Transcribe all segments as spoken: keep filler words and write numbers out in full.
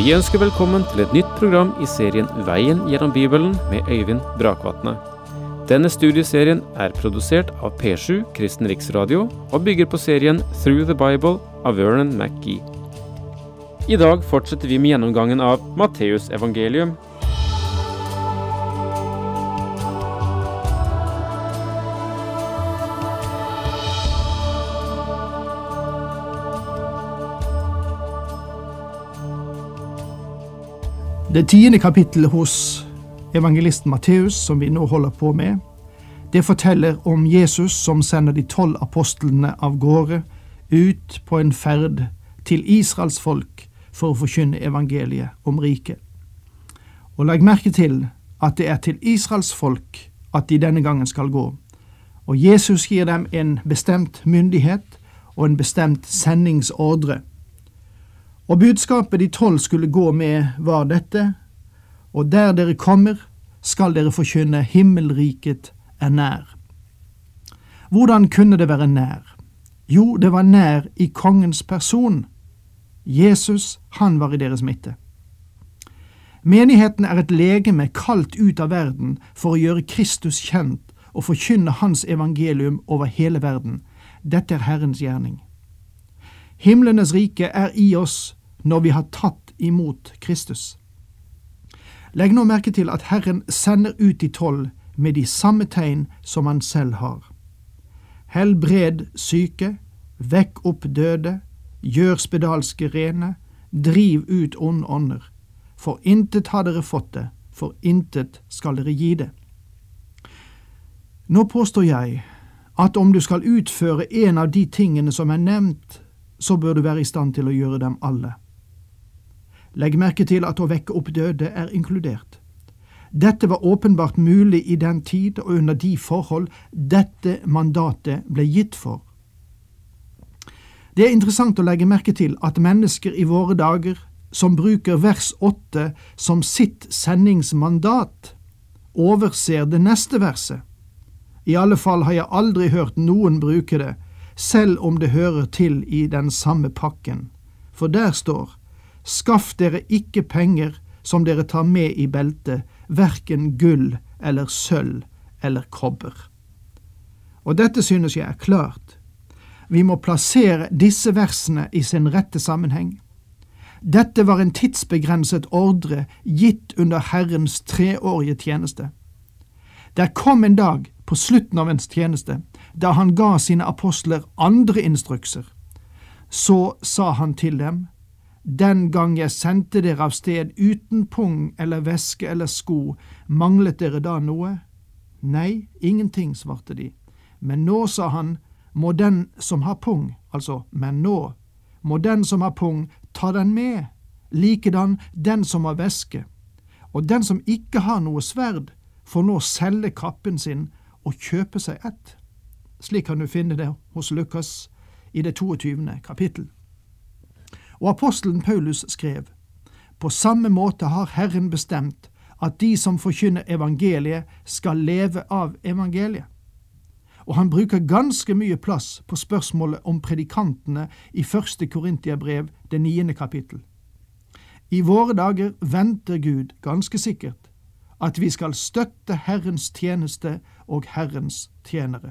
Vi ønsker velkommen til et nytt program i serien Veien gjennom Bibelen med Øyvind Brakvatne. Denne studieserien er produsert av P sju Kristen Riksradio og bygger på serien Through the Bible av Vernon McGee. I dag fortsetter vi med gjennomgangen av Matteus evangelium. Det tiende kapittelet hos evangelisten Matteus, som vi nå holder på med, det forteller om Jesus som sender de tolv apostlene av gårde ut på en ferd til Israels folk for å forkynne evangeliet om riket. Og legg merke til at det er til Israels folk at de denne gangen skal gå, og Jesus gir dem en bestemt myndighet og en bestemt sendingsordre. Og budskapet de tolv skulle gå med var dette: og der dere kommer, skal dere forkynne himmelriket er nær. Hvordan kunne det være nær? Jo, det var nær i kongens person. Jesus, han var i deres midte. Menigheten er et legeme kalt ut av verden for å gjøre Kristus kjent og forkynne hans evangelium over hele verden. Dette er Herrens gjerning. Himlenes rike er i oss når vi har tatt imot Kristus. Legg nå merke til at Herren sender ut de tolv med de samme tegn som han selv har. Helbred syke, vekk opp døde, gjør spedalske rene, driv ut onde ånder. For intet har dere fått det, for intet skal dere gi det. Nå påstår jeg at om du skal utføre en av de tingene som er nevnt, så bør du være i stand til å gjøre dem alle. Legg merke til at å vekke opp døde er inkludert. Dette var åpenbart mulig i den tid og under de forhold dette mandatet ble gitt for. Det er interessant å legge merke til at mennesker i våre dager som bruker vers åtte som sitt sendingsmandat, overser det neste verset. I alle fall har jeg aldri hørt noen bruke det, selv om det hører til i den samme pakken. For der står: skaff dere ikke penger som dere tar med i beltet, hverken gull eller sølv eller kobber. Og dette synes jeg er klart. Vi må plassere disse versene i sin rette sammenheng. Dette var en tidsbegrenset ordre gitt under Herrens treårige tjeneste. Der kom en dag på slutten av ens tjeneste, da han ga sine apostler andre instrukser. Så sa han til dem: den gang jeg sendte dere av sted uten pung eller veske eller sko, manglet dere da noe? Nei, ingenting, svarte de. Men nå, sa han, må den som har pung, altså, men nå, må den som har pung ta den med, likedan den som har veske. Og den som ikke har noe sverd, får nå selge kappen sin og kjøpe seg ett. Slik kan du finne det hos Lukas i det toogtyvende kapittel. Og apostelen Paulus skrev: på samme måte har Herren bestemt at de som forkynner evangeliet skal leve av evangeliet. Og han bruker ganske mye plass på spørsmålet om predikantene i første Korintiabrev, det niende kapittel. I våre dager venter Gud ganske sikkert at vi skal støtte Herrens tjeneste og Herrens tjenere.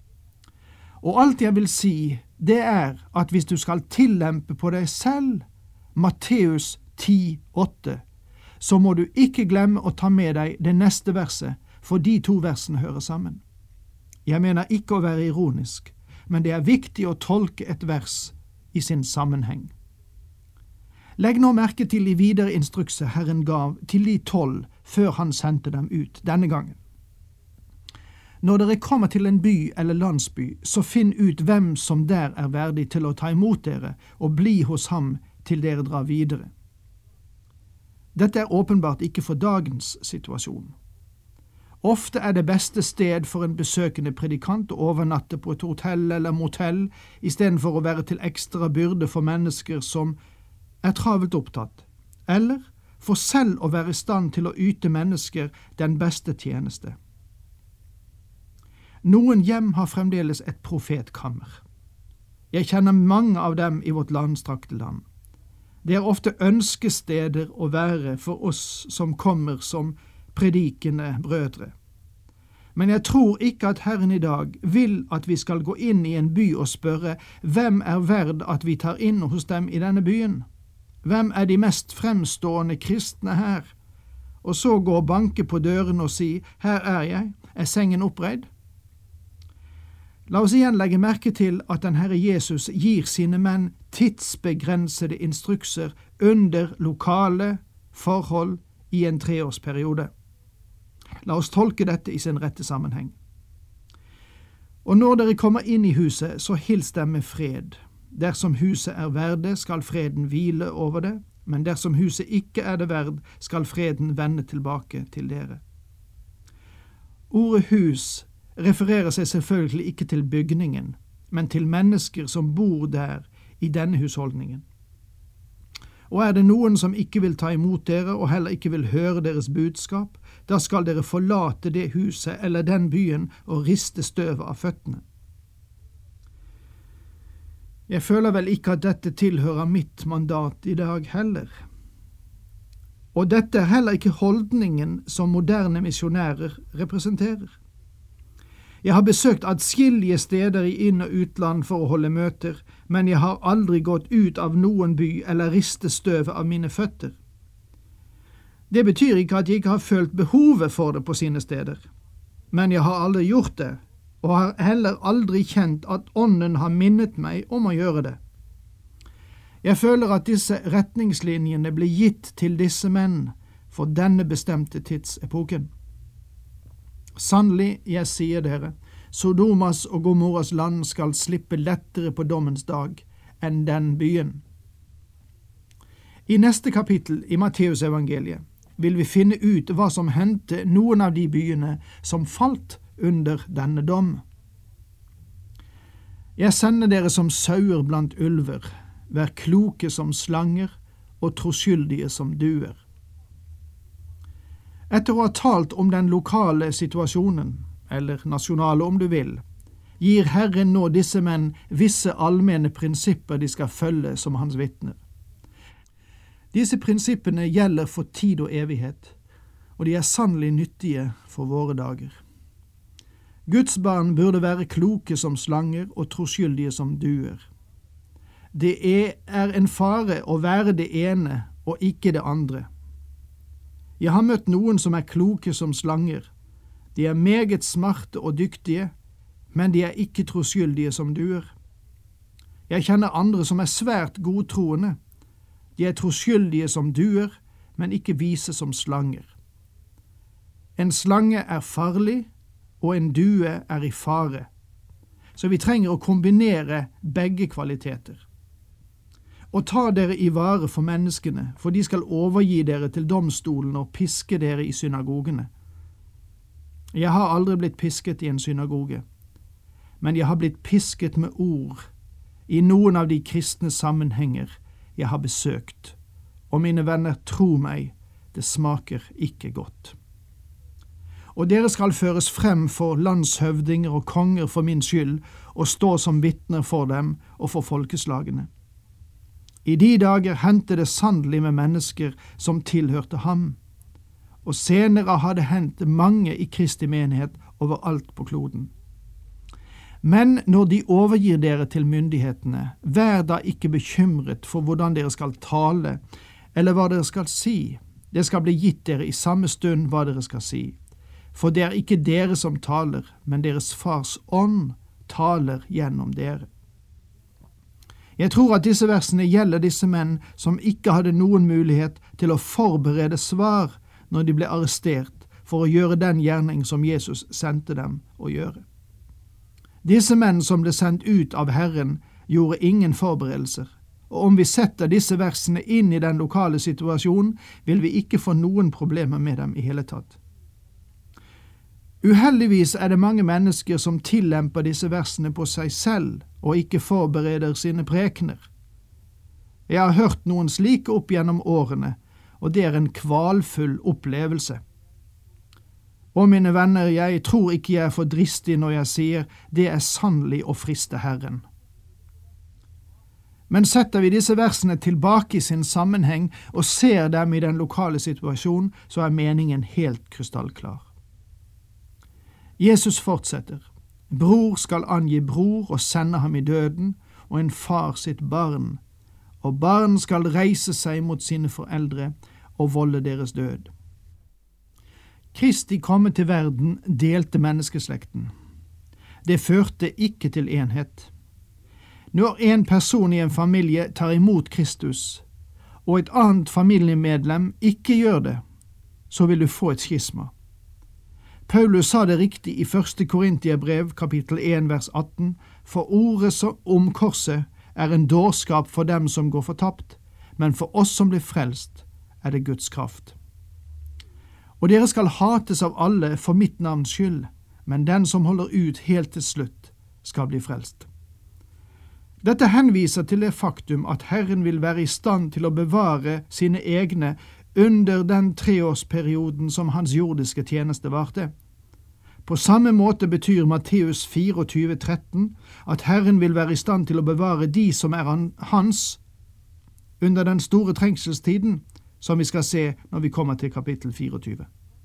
Og alt jeg vil si, det er at hvis du skal tillempe på deg selv Matteus ti åtte, så må du ikke glemme å ta med deg det neste verset, for de to versene hører sammen. Jeg mener ikke å være ironisk, men det er viktig å tolke et vers i sin sammenheng. Legg nå merke til de videre instrukser Herren gav til de tolv før han sendte dem ut denne gangen. Når dere kommer til en by eller landsby, så finn ut hvem som der er verdig til å ta imot dere og bli hos ham til dere drar videre. Dette er åpenbart ikke for dagens situasjon. Ofte er det beste sted for en besøkende predikant å overnatte på et hotell eller motell, i stedet for å være til ekstra byrde for mennesker som er travelt opptatt, eller for selv å være i stand til å yte mennesker den beste tjeneste. Noen hjem har fremdeles et profetkammer. Jeg kjenner mange av dem i vårt landstrakte land. Det er ofte ønskesteder å være for oss som kommer som predikende brødre. Men jeg tror ikke at Herren i dag vil at vi skal gå inn i en by og spørre hvem er verd at vi tar inn hos dem i denne byen? Hvem er de mest fremstående kristne her? Og så gå og banke på døren og si, her er jeg, er sengen oppreid? La oss igjen legge merke til at den Herre Jesus gir sine menn tidsbegrensede instrukser under lokale forhold i en treårsperiode. La oss tolke dette i sin rette sammenheng. Og når dere kommer inn i huset, så hils dem med fred. Dersom huset er verde, skal freden hvile over det, men dersom huset ikke er det verd, skal freden vende tilbake til dere. Ordet hus refererer seg selvfølgelig ikke til bygningen, men til mennesker som bor der i denne husholdningen. Og er det noen som ikke vil ta imot dere og heller ikke vil høre deres budskap, da skal dere forlate det huset eller den byen og riste støvet av føttene. Jeg føler vel ikke at dette tilhører mitt mandat i dag heller. Og dette er heller ikke holdningen som moderne misjonærer representerer. Jeg har besøkt adskillige steder i inn- og utland for å holde møter, men jeg har aldri gått ut av noen by eller ristet støvet av mine føtter. Det betyr ikke at jeg ikke har følt behovet for det på sine steder, men jeg har aldri gjort det, og har heller aldri kjent at Ånden har minnet meg om å gjøre det. Jeg føler at disse retningslinjene ble gitt til disse menn for denne bestemte tidsepoken. Sannelig, jeg sier dere, Sodomas og Gomorras land skal slippe lettere på dommens dag enn den byen. I neste kapittel i Matteusevangeliet vil vi finne ut hva som hendte noen av de byene som falt under denne dom. Jeg sender dere som sauer blant ulver, vær kloke som slanger og troskyldige som duer. Etter å ha talt om den lokale situasjonen, eller nasjonale om du vil, gir Herren nå disse menn visse allmenne prinsipper de skal følge som hans vitner. Disse prinsippene gjelder for tid og evighet, og de er sannelig nyttige for våre dager. Guds barn burde være kloke som slanger og troskyldige som duer. Det er en fare å være det ene og ikke det andre. Jeg har møtt noen som er kloke som slanger. De er meget smarte og dyktige, men de er ikke troskyldige som duer. Jeg kjenner andre som er svært godtroende. De er troskyldige som duer, men ikke vise som slanger. En slange er farlig, og en due er i fare. Så vi trenger å kombinere begge kvaliteter. Og ta dere i vare for menneskene, for de skal overgi dere til domstolen og piske dere i synagogene. Jeg har aldri blitt pisket i en synagoge, men jeg har blitt pisket med ord i noen av de kristne sammenhenger jeg har besøkt, og mine venner, tro meg, det smaker ikke godt. Og dere skal føres frem for landshøvdinger og konger for min skyld, og stå som vitner for dem og for folkeslagene. I de dager hendte det sannelig med mennesker som tilhørte ham, og senere har det hendt mange i Kristi menighet overalt på kloden. Men når de overgir dere til myndighetene, vær da ikke bekymret for hvordan dere skal tale, eller hva dere skal si. Det skal bli gitt dere i samme stund hva dere skal si. For det er ikke dere som taler, men deres fars ånd taler gjennom dere. Jeg tror at disse versene gjelder disse menn som ikke hadde noen mulighet til å forberede svar når de ble arrestert for å gjøre den gjerning som Jesus sendte dem å gjøre. Disse menn som ble sendt ut av Herren gjorde ingen forberedelser, og om vi setter disse versene inn i den lokale situasjonen, vil vi ikke få noen problemer med dem i hele tatt. Uheldigvis er det mange mennesker som tillemper disse versene på seg selv og ikke forbereder sine prekener. Jeg har hørt noen slike opp gjennom årene, og det er en kvalfull opplevelse. Og mine venner, jeg tror ikke jeg er for dristig når jeg sier det er sannelig å friste Herren. Men setter vi disse versene tilbake i sin sammenheng og ser dem i den lokale situasjonen, så er meningen helt krystallklar. Jesus fortsetter. Bror skal angi bror og sende ham i døden, og en far sitt barn, og barn skal reise seg mot sine foreldre og volde deres død. Kristi komme til verden delte menneskeslekten. Det førte ikke til enhet. Når en person i en familie tar imot Kristus, og et annet familiemedlem ikke gjør det, så vil du få et skisma. Paulus sa det riktig i første Korintiabrev, kapittel en, vers atten, for ordet om korset er en dårskap for dem som går fortapt, men for oss som blir frelst er det Guds kraft. Og dere skal hates av alle for mitt navns skyld, men den som holder ut helt til slutt skal bli frelst. Dette henviser til det faktum at Herren vil være i stand til å bevare sine egne under den treårsperioden som hans jordiske tjeneste varte. På samme måte betyr Matteus tjuefire, tretten at Herren vil være i stand til å bevare de som er hans under den store trengselstiden, som vi skal se når vi kommer til kapittel fireogtyve.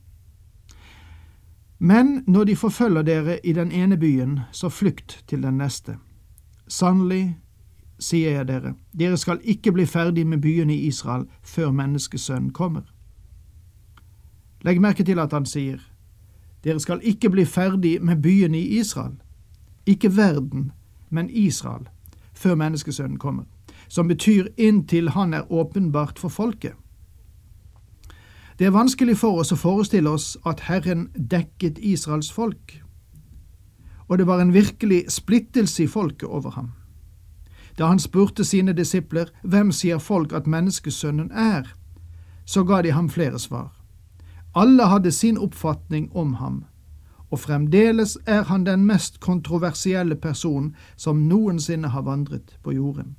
Men når de forfølger dere i den ene byen, så flykt til den neste. Sannelig, sier jeg dere, dere skal ikke bli ferdig med byene i Israel før menneskesønnen kommer. Legg merke til at han sier, dere skal ikke bli ferdig med byene i Israel, ikke verden, men Israel, før menneskesønnen kommer, som betyr inntil han er åpenbart for folket. Det er vanskelig for oss å forestille oss at Herren dekket Israels folk, og det var en virkelig splittelse i folket over ham. Da han spurte sine disipler, hvem sier folk at menneskesønnen er, så ga de ham flere svar. Alle hadde sin oppfatning om ham, og fremdeles er han den mest kontroversielle person som noensinne har vandret på jorden.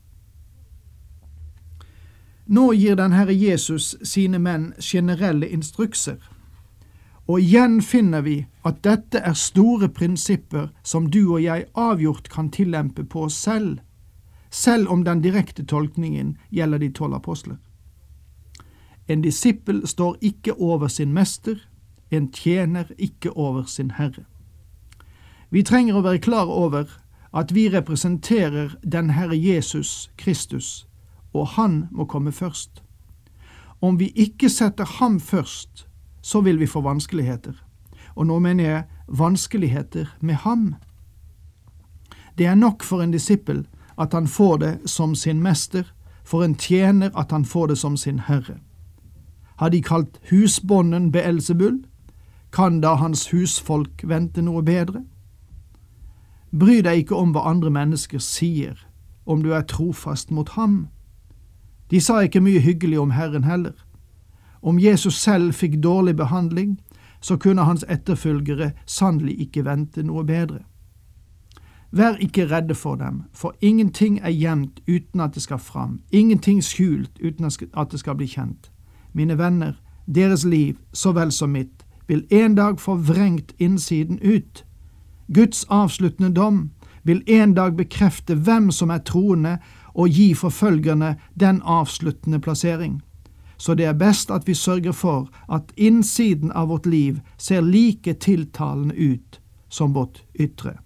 Nå gir den Herre Jesus sine menn generelle instrukser, og igjen finner vi at dette er store prinsipper som du og jeg avgjort kan tillempe på oss selv, selv om den direkte tolkningen gjelder de tolv apostler. En disippel står ikke over sin mester, en tjener ikke over sin herre. Vi trenger å være klar over at vi representerer den Herre Jesus Kristus, og han må komme først. Om vi ikke setter ham først, så vil vi få vanskeligheter. Og nå mener jeg vanskeligheter med ham. Det er nok for en disippel at han får det som sin mester, for en tjener at han får det som sin herre. Har de kalt husbonden Beelzebul? Kan da hans husfolk vente noe bedre? Bry deg ikke om hva andre mennesker sier, om du er trofast mot ham. De sa ikke mye hyggelig om Herren heller. Om Jesus selv fikk dårlig behandling, så kunne hans etterfølgere sannelig ikke vente noe bedre. Vær ikke redde for dem, for ingenting er gjemt uten at det skal fram, ingenting skjult uten at det skal bli kjent. Mine venner, deres liv, så vel som mitt, vil en dag få vrengt innsiden ut. Guds avsluttende dom vil en dag bekrefte hvem som er troende og gi forfølgerne den avsluttende plassering. Så det er best at vi sørger for at innsiden av vårt liv ser like tiltalende ut som vårt ytre.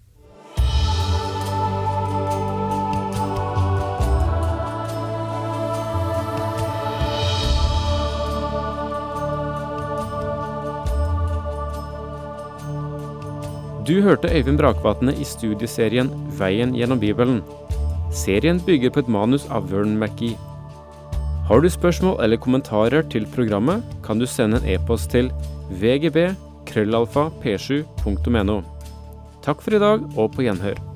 Du hørte Øyvind Brakvatne i studieserien Veien gjennom Bibelen. Serien bygger på et manus av Vern McGee. Har du spørsmål eller kommentarer til programmet, kan du sende en e-post til v g b krøllalfa p sju punktum n o. Takk for i dag, og på gjenhør.